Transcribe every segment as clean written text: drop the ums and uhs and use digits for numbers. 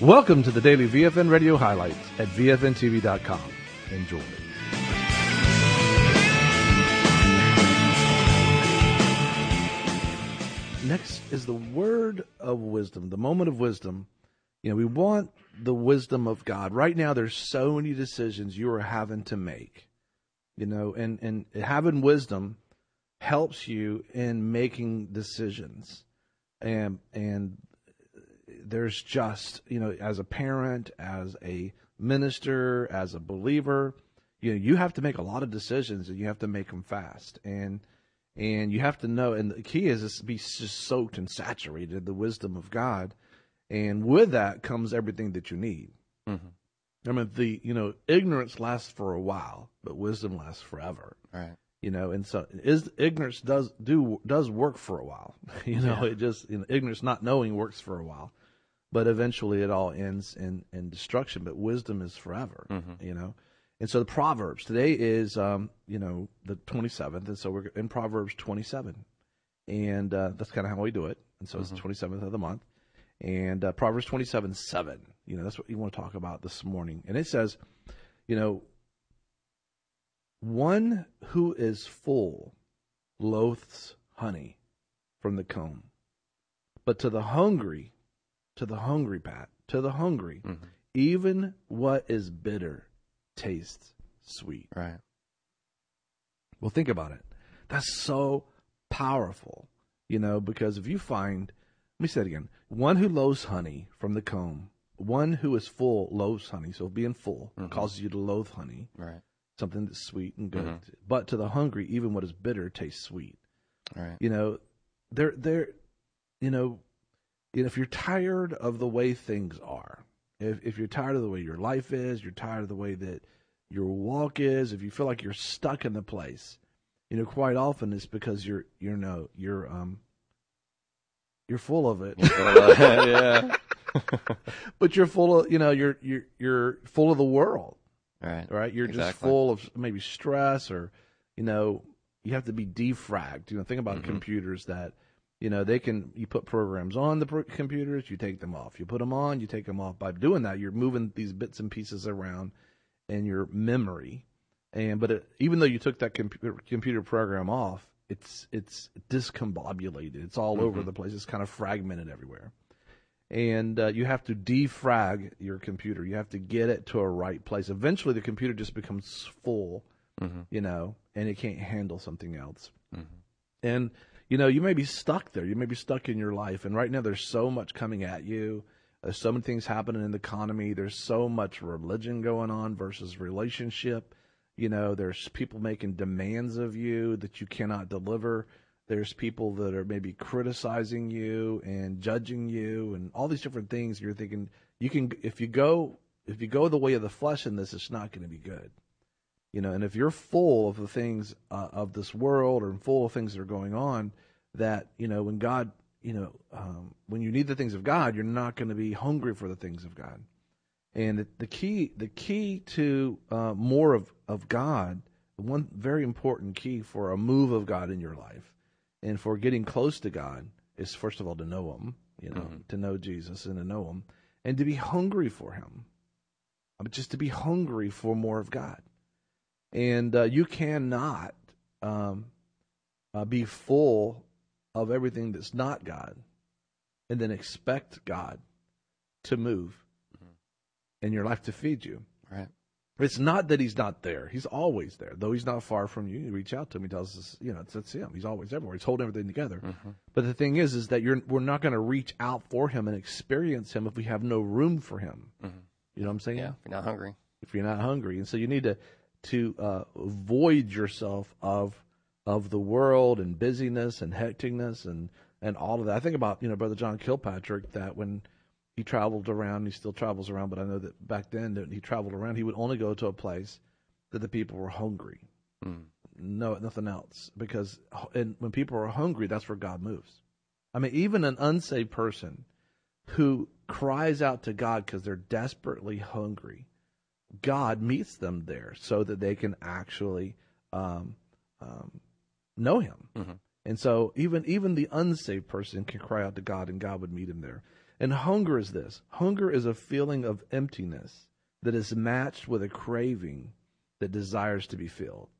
Welcome to the daily VFN radio highlights at VFNTV.com. Enjoy. Next is the word of wisdom, the moment of wisdom. You know, we want the wisdom of God. Right now, there's so many decisions you are having to make, you know, and having wisdom helps you in making decisions. And there's just, you know, as a parent, as a minister, as a believer, you know, you have to make a lot of decisions and you have to make them fast. And you have to know, and the key is to be just soaked and saturated in the wisdom of God. And with that comes everything that you need. Mm-hmm. I mean, ignorance lasts for a while, but wisdom lasts forever. Right. You know, and so ignorance does work for a while. It just, ignorance, not knowing, works for a while. But eventually it all ends in destruction. But wisdom is forever, And so the Proverbs, today is, the 27th. And so we're in Proverbs 27. And that's kind of how we do it. And so it's the 27th of the month. And Proverbs 27:7, that's what you want to talk about this morning. And it says, one who is full loathes honey from the comb. But to the hungry, even what is bitter tastes sweet. Right. Well, think about it. That's so powerful, because if you find, let me say it again, one who loathes honey from the comb, one who is full loathes honey. So being full causes you to loathe honey. Right. Something that's sweet and good. But to the hungry, even what is bitter tastes sweet. Right. If you're tired of the way things are, if you're tired of the way your life is, you're tired of the way that your walk is, if you feel like you're stuck in the place, quite often it's because you're full of it. Yeah. But you're full of, you're full of the world. Right. You're just full of maybe stress, or, you have to be defragged. Think about computers that, you put programs on the computers, you take them off. You put them on, you take them off. By doing that, you're moving these bits and pieces around in your memory. Even though you took that computer program off, it's discombobulated. It's all over the place. It's kind of fragmented everywhere. And you have to defrag your computer. You have to get it to a right place. Eventually, the computer just becomes full, and it can't handle something else. And, you may be stuck there. You may be stuck in your life. And right now, there's so much coming at you. There's so many things happening in the economy. There's so much religion going on versus relationship. There's people making demands of you that you cannot deliver. There's people that are maybe criticizing you and judging you and all these different things. You're thinking if you go the way of the flesh in this, it's not going to be good. And if you're full of the things of this world, or full of things that are going on, that, when God, when you need the things of God, you're not going to be hungry for the things of God. And the key to more of God, one very important key for a move of God in your life and for getting close to God is, first of all, to know Him, to know Jesus and to know Him, and to be hungry for Him. Just to be hungry for more of God. And you cannot be full of everything that's not God and then expect God to move in your life to feed you. Right. It's not that He's not there. He's always there. Though He's not far from you. You reach out to Him. He tells us, it's Him. He's always everywhere. He's holding everything together. But the thing is that we're not going to reach out for Him and experience Him if we have no room for Him. You know what I'm saying? Yeah, if you're not hungry. If you're not hungry. And so you need to void yourself of the world and busyness and hecticness and all of that. I think about, Brother John Kilpatrick, that when he traveled around, he still travels around, but I know that back then that he traveled around, he would only go to a place that the people were hungry. No, nothing else. Because when people are hungry, that's where God moves. I mean, even an unsaved person who cries out to God because they're desperately hungry, God meets them there so that they can actually know Him. And so even the unsaved person can cry out to God, and God would meet him there. And hunger is this. Hunger is a feeling of emptiness that is matched with a craving that desires to be filled.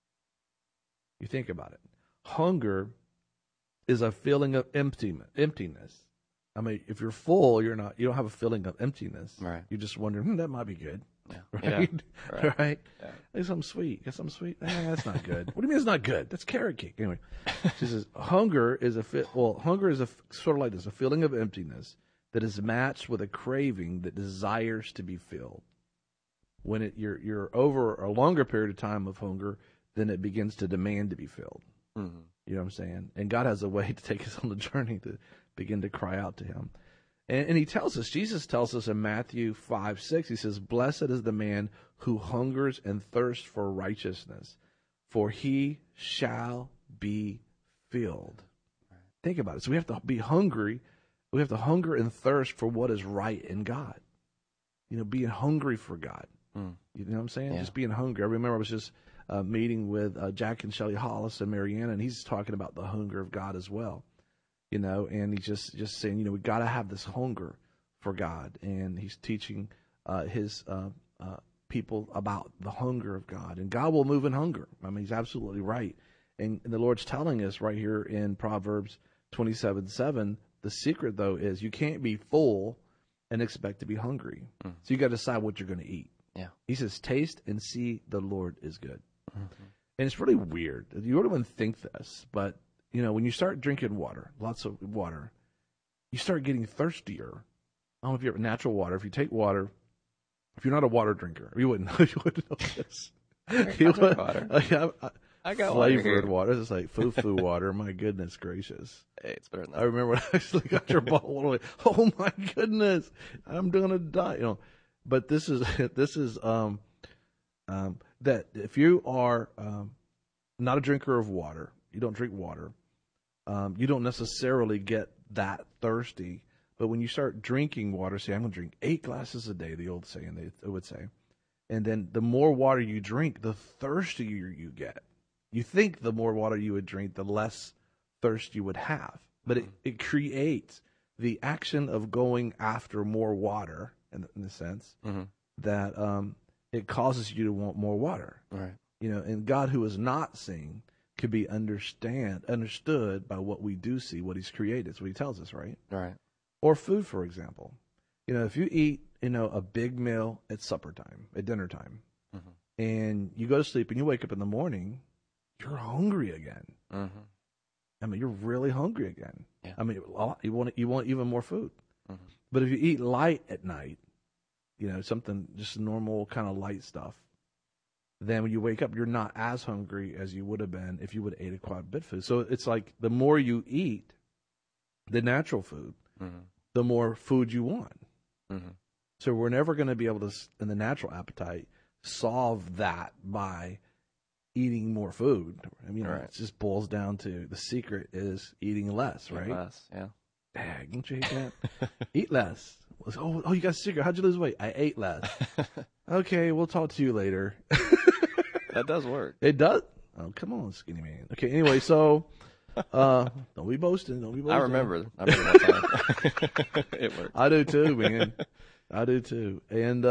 You think about it. Hunger is a feeling of emptiness. I mean, if you're full, you don't have a feeling of emptiness. Right. You're just wondering, that might be good. Yeah. Right? Yeah. Right? Yeah. Get something sweet. Get something sweet. That's not good. What do you mean it's not good? That's carrot cake. Anyway, she says, hunger is sort of like this, a feeling of emptiness that is matched with a craving that desires to be filled. When you're over a longer period of time of hunger, then it begins to demand to be filled. Mm-hmm. You know what I'm saying? And God has a way to take us on the journey to begin to cry out to him. And he tells us, Jesus tells us in Matthew 5:6, he says, blessed is the man who hungers and thirsts for righteousness, for he shall be filled. Right. Think about it. So we have to be hungry. We have to hunger and thirst for what is right in God. Being hungry for God. You know what I'm saying? Yeah. Just being hungry. I remember I was just meeting with Jack and Shelley Hollis and Marianne, and he's talking about the hunger of God as well. And he's just saying, we got to have this hunger for God. And he's teaching his people about the hunger of God. And God will move in hunger. I mean, he's absolutely right. And the Lord's telling us right here in Proverbs 27:7, the secret, though, is you can't be full and expect to be hungry. So you got to decide what you're going to eat. Yeah. He says, taste and see the Lord is good. Mm-hmm. And it's really weird. You really wouldn't think this, but when you start drinking water, lots of water, you start getting thirstier. I don't know if you have natural water. If you take water, if you're not a water drinker, you wouldn't know this. I drink water. I got flavored water. It's like foo-foo water. My goodness gracious. Hey, it's better than that. I remember when I actually got your bottle. Like, oh my goodness, I'm gonna die. But this is that if you are not a drinker of water, you don't drink water. You don't necessarily get that thirsty, but when you start drinking water, say, I'm going to drink 8 glasses a day, the old saying they would say, and then the more water you drink, the thirstier you get. You think the more water you would drink, the less thirst you would have, but it creates the action of going after more water, in a sense, that it causes you to want more water. Right. And God, who is not seeing, could be understood by what we do see, what he's created. That's what he tells us, right? Right. Or food, for example. If you eat, a big meal at supper time, at dinner time, and you go to sleep and you wake up in the morning, you're hungry again. I mean, you're really hungry again. Yeah. I mean, you want even more food. But if you eat light at night, something just normal kind of light stuff, then when you wake up, you're not as hungry as you would have been if you would have ate quite a bit of food. So it's like the more you eat the natural food, the more food you want. So we're never going to be able to, in the natural appetite, solve that by eating more food. I mean, right. It just boils down to the secret is eating less, right? Eat less, yeah. Dang, don't you hate that? Eat less. Oh, you got a secret. How'd you lose weight? I ate less. Okay, we'll talk to you later. That does work. It does? Oh, come on, skinny man. Okay, anyway, so don't be boasting. Don't be boasting. I remember that time. It worked. I do too, man. I do too. And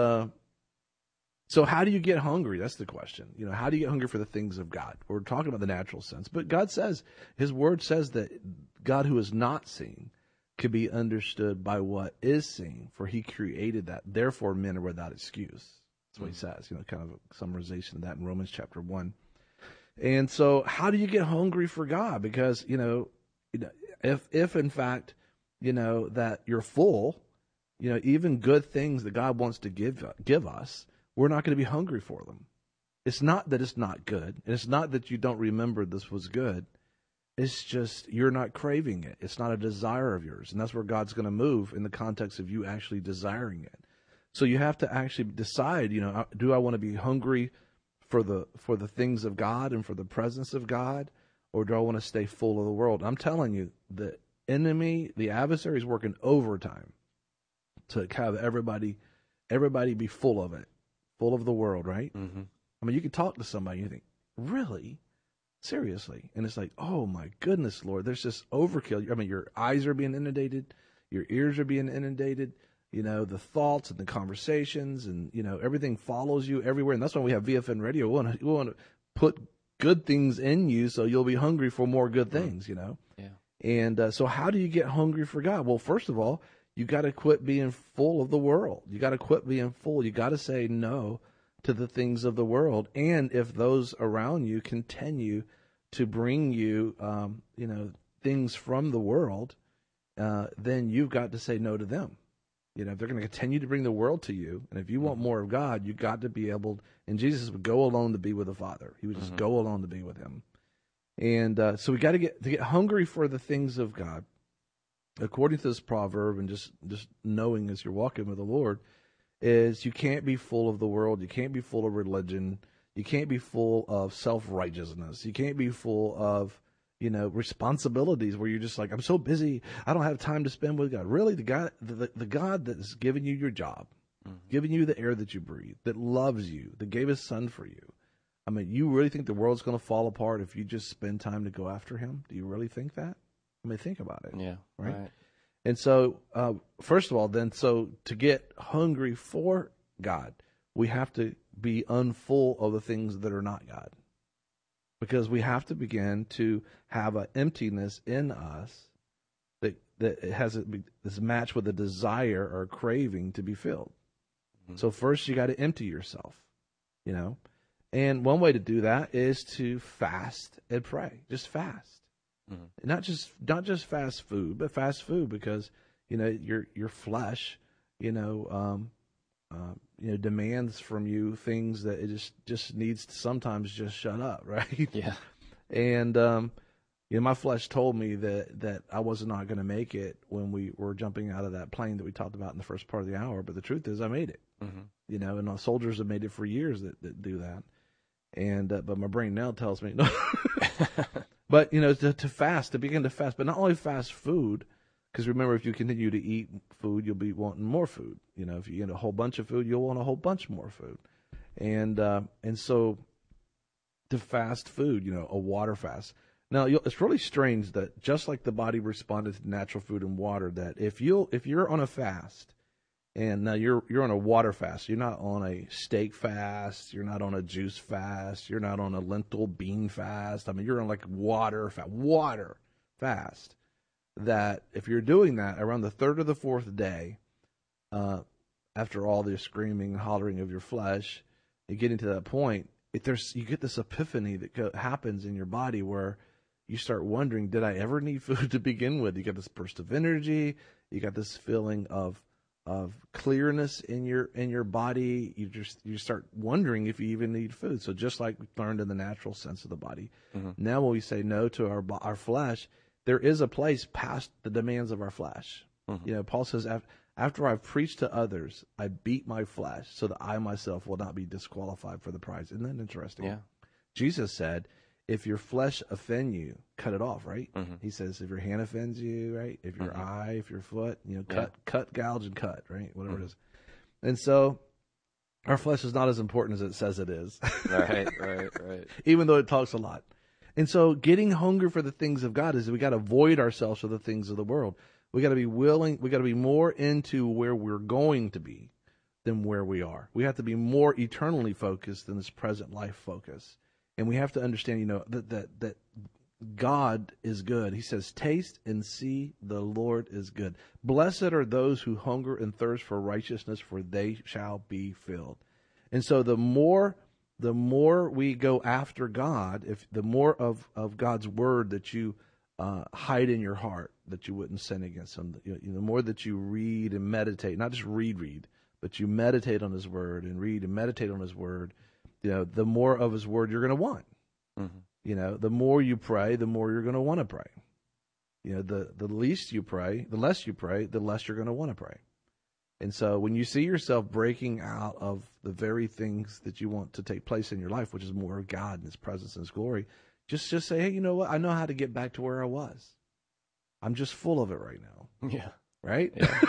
so how do you get hungry? That's the question. How do you get hungry for the things of God? We're talking about the natural sense. But God says, his word says that God who is not seen could be understood by what is seen, for he created that. Therefore, men are without excuse. That's what he says, kind of a summarization of that in Romans chapter 1. And so how do you get hungry for God? Because, if in fact, that you're full, even good things that God wants to give us, we're not going to be hungry for them. It's not that it's not good. And it's not that you don't remember this was good. It's just you're not craving it. It's not a desire of yours. And that's where God's going to move in the context of you actually desiring it. So you have to actually decide, do I want to be hungry for the things of God and for the presence of God, or do I want to stay full of the world? I'm telling you, the enemy, the adversary is working overtime to have everybody be full of it, full of the world, right? I mean, you can talk to somebody and you think, really? Seriously? And it's like, oh my goodness, Lord, there's this overkill. I mean, your eyes are being inundated. Your ears are being inundated. The thoughts and the conversations and, everything follows you everywhere. And that's why we have VFN Radio. We want to put good things in you so you'll be hungry for more good things, Yeah. And so how do you get hungry for God? Well, first of all, you got to quit being full of the world. You got to quit being full. You got to say no to the things of the world. And if those around you continue to bring you, things from the world, then you've got to say no to them. If they're going to continue to bring the world to you, and if you want more of God, you got to be able. And Jesus would go alone to be with the Father. He would just go alone to be with Him. And so we got to get hungry for the things of God, according to this proverb, and just knowing as you're walking with the Lord, is you can't be full of the world. You can't be full of religion. You can't be full of self-righteousness. You can't be full of responsibilities where you're just like, I'm so busy, I don't have time to spend with God. Really, the God that has given you your job, given you the air that you breathe, that loves you, that gave His Son for you. I mean, you really think the world's going to fall apart if you just spend time to go after Him? Do you really think that? I mean, think about it. Yeah. Right. And so, first of all, so to get hungry for God, we have to be unfull of the things that are not God. Because we have to begin to have an emptiness in us that has this match with a desire or a craving to be filled. So first you got to empty yourself, And one way to do that is to fast and pray. Just fast. Not just fast food, but fast food because your flesh, demands from you things that it just needs to sometimes just shut up, right? Yeah. And my flesh told me that I was not going to make it when we were jumping out of that plane that we talked about in the first part of the hour. But the truth is, I made it. And our soldiers have made it for years that do that. And but my brain now tells me no. But to fast, to begin to fast, but not only fast food. Because remember, if you continue to eat food, you'll be wanting more food. If you eat a whole bunch of food, you'll want a whole bunch more food. And so to fast food, a water fast. Now, it's really strange that just like the body responded to natural food and water, that if you're on a fast, and now you're on a water fast, you're not on a steak fast, you're not on a juice fast, you're not on a lentil bean fast. I mean, you're on like water fast. That if you're doing that around the third or the fourth day, after all the screaming and hollering of your flesh, and getting to that point, you get this epiphany that happens in your body where you start wondering, did I ever need food to begin with? You get this burst of energy, you got this feeling of clearness in your body. You start wondering if you even need food. So just like we learned in the natural sense of the body, now when we say no to our flesh, there is a place past the demands of our flesh. Paul says, after I've preached to others, I beat my flesh so that I myself will not be disqualified for the prize. Isn't that interesting? Yeah. Jesus said, if your flesh offend you, cut it off, right? He says, if your hand offends you, right? If your eye, if your foot, cut, gouge, and cut, right? Whatever it is. And so our flesh is not as important as it says it is. Right. Even though it talks a lot. And so getting hungry for the things of God is we got to void ourselves for the things of the world. We got to be willing, we got to be more into where we're going to be than where we are. We have to be more eternally focused than this present life focus. And we have to understand, that God is good. He says, taste and see the Lord is good. Blessed are those who hunger and thirst for righteousness, for they shall be filled. And so the more we go after God, the more of God's word that you hide in your heart, that you wouldn't sin against Him, the more that you read and meditate, not just read, but you meditate on His word and read and meditate on His word, the more of His word you're going to want. The more you pray, the more you're going to want to pray. The least you pray, the less you pray, the less you're going to want to pray. And so when you see yourself breaking out of the very things that you want to take place in your life, which is more of God and His presence and His glory, just say, hey, you know what? I know how to get back to where I was. I'm just full of it right now. Yeah. Right? Yeah.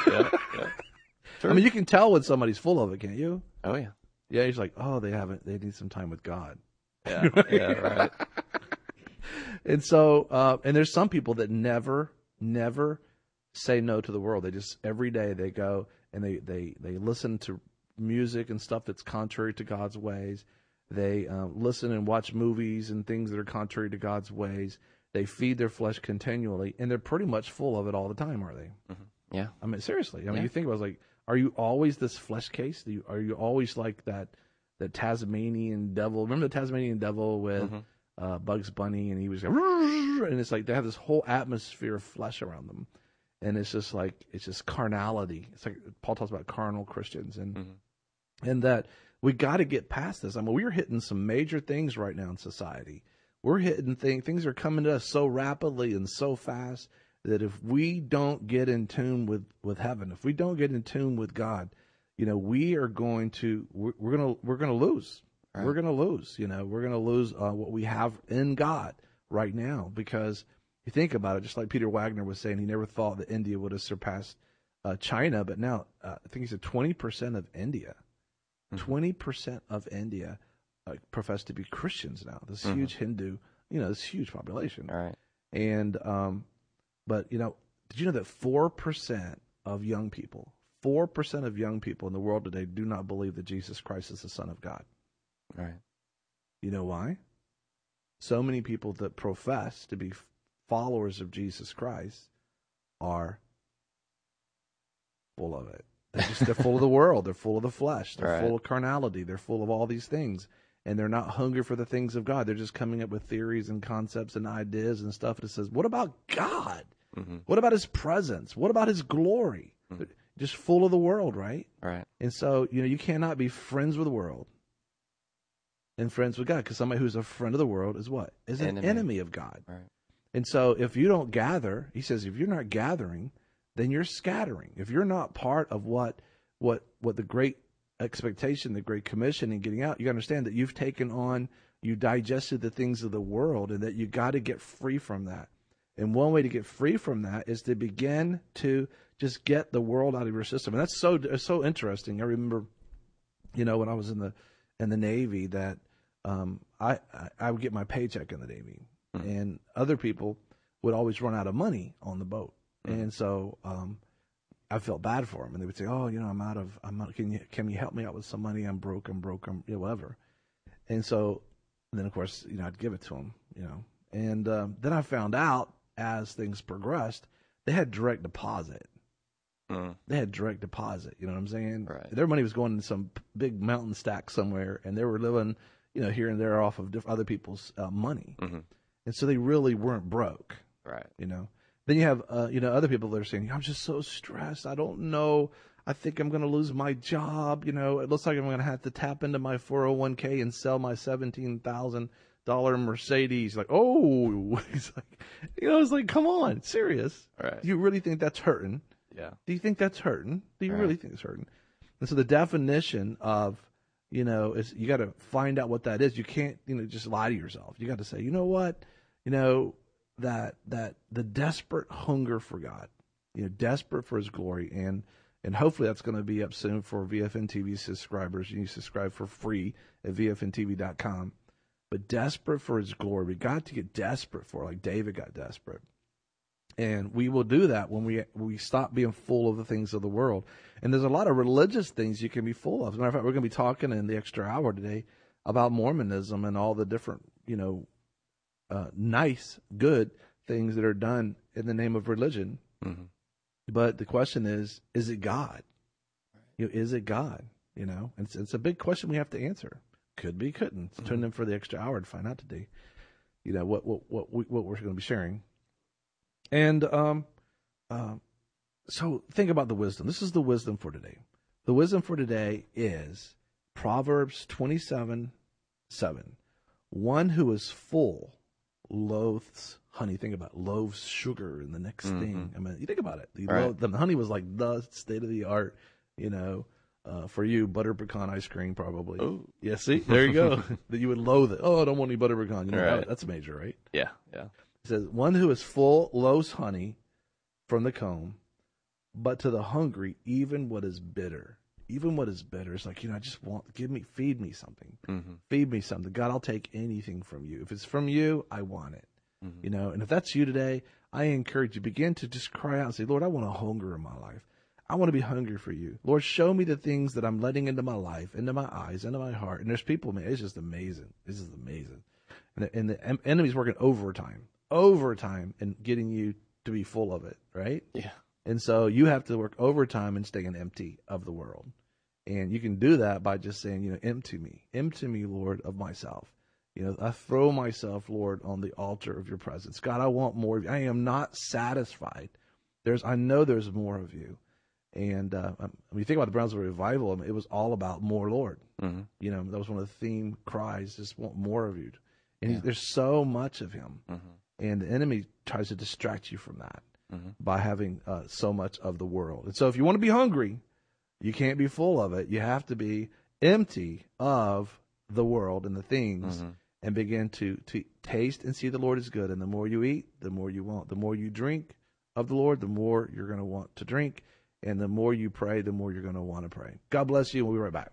Sure. I mean, you can tell when somebody's full of it, can't you? Oh, yeah. Yeah, he's like, oh, they need some time with God. Yeah, right. And so, and there's some people that never say no to the world. They just every day they go and they listen to music and stuff that's contrary to God's ways. They listen and watch movies and things that are contrary to God's ways. They feed their flesh continually, and they're pretty much full of it all the time, are they? Mm-hmm. Yeah. I mean, seriously. I mean, Yeah. you think about it, like, are you always this flesh case? Are you always like that Tasmanian devil? Remember the Tasmanian devil with Bugs Bunny, and he was, and it's like they have this whole atmosphere of flesh around them, and it's just carnality. It's like Paul talks about carnal Christians, and that we got to get past this. I mean, we're hitting some major things right now in society. We're hitting things are coming to us so rapidly and so fast that if we don't get in tune with heaven, if we don't get in tune with God, we are going to we're gonna lose. Right. We're gonna lose. We're gonna lose what we have in God right now, because you think about it, just like Peter Wagner was saying, he never thought that India would have surpassed China, but now I think he said 20% of India, 20% of India profess to be Christians now. This huge Hindu, this huge population. All right. And but did you know that 4% of young people, 4% of young people in the world today do not believe that Jesus Christ is the Son of God? Right. You know why? So many people that profess to be followers of Jesus Christ are full of it. They're full of the world. They're full of the flesh. They're full of carnality. They're full of all these things. And they're not hungry for the things of God. They're just coming up with theories and concepts and ideas and stuff that says, what about God? What about his presence? What about his glory? Just full of the world, right? Right. And so, you cannot be friends with the world and friends with God, because somebody who's a friend of the world is what? Is an enemy of God. Right. And so if you don't gather, he says, if you're not gathering, then you're scattering. If you're not part of what the great expectation, the great commission and getting out, you understand that you've taken on, you digested the things of the world, and that you got to get free from that. And one way to get free from that is to begin to just get the world out of your system. And that's so interesting. I remember, when I was in the Navy, that I would get my paycheck in the Navy, and other people would always run out of money on the boat. And so I felt bad for them, and they would say, "Oh, I'm out. Can you help me out with some money? I'm broke. Whatever." And so then, of course, I'd give it to them, And then I found out as things progressed, they had direct deposit. They had direct deposit. You know what I'm saying? Right. Their money was going in some big mountain stack somewhere, and they were living, here and there off of other people's money. And so they really weren't broke. Right. Then you have, other people that are saying, I'm just so stressed. I don't know. I think I'm going to lose my job. It looks like I'm going to have to tap into my 401k and sell my $17,000 Mercedes. Like, oh, he's like, it's like, come on, serious. Right. Do you really think that's hurting? Yeah. Do you think that's hurting? Do you really think it's hurting? And so the definition of, is you got to find out what that is. You can't, just lie to yourself. You got to say, you know what, that the desperate hunger for God, desperate for his glory, and hopefully that's going to be up soon for VFN TV subscribers. You subscribe for free at VFNTV.com. But desperate for his glory, we got to get desperate for it, like David got desperate. And we will do that when we stop being full of the things of the world. And there's a lot of religious things you can be full of. As a matter of fact, we're going to be talking in the extra hour today about Mormonism and all the different, nice, good things that are done in the name of religion. But the question is it God? Is it God? It's a big question we have to answer. Could be, couldn't. Tune in for the extra hour to find out today. What we're going to be sharing. And so think about the wisdom. This is the wisdom for today. The wisdom for today is Proverbs 27:7. One who is full loathes honey. Think about it. Loathes sugar in the next thing. I mean, you think about it. The honey was like the state of the art, for you, butter pecan ice cream probably. Oh. Yeah, see? There you go. That you would loathe it. Oh, I don't want any butter pecan. That's major, right? Yeah, yeah. It says, one who is full loathes honey from the comb, but to the hungry, even what is bitter. Even what is bitter is like, I just feed me something. Feed me something. God, I'll take anything from you. If it's from you, I want it. You know, and if that's you today, I encourage you, begin to just cry out and say, Lord, I want a hunger in my life. I want to be hungry for you. Lord, show me the things that I'm letting into my life, into my eyes, into my heart. And there's people, man, it's just amazing. This is amazing. And the enemy's working overtime and getting you to be full of it, right? Yeah. And so you have to work overtime and staying empty of the world. And you can do that by just saying, you know, empty me, Lord, of myself. You know, I throw myself, Lord, on the altar of your presence. God, I want more of you. I am not satisfied. I know there's more of you. And when you think about the Brownsville Revival, I mean, it was all about more, Lord. Mm-hmm. You know, that was one of the theme cries, just want more of you. And there's so much of him. Mm-hmm. And the enemy tries to distract you from that Mm-hmm. by having so much of the world. And so if you want to be hungry, you can't be full of it. You have to be empty of the world and the things and begin to taste and see the Lord is good. And the more you eat, the more you want. The more you drink of the Lord, the more you're going to want to drink. And the more you pray, the more you're going to want to pray. God bless you, and we'll be right back.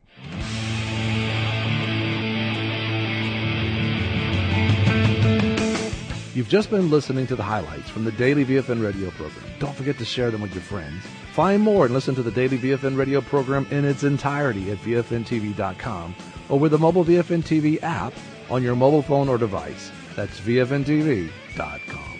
You've just been listening to the highlights from the Daily VFN radio program. Don't forget to share them with your friends. Find more and listen to the Daily VFN radio program in its entirety at VFNTV.com or with the mobile VFN TV app on your mobile phone or device. That's VFNTV.com.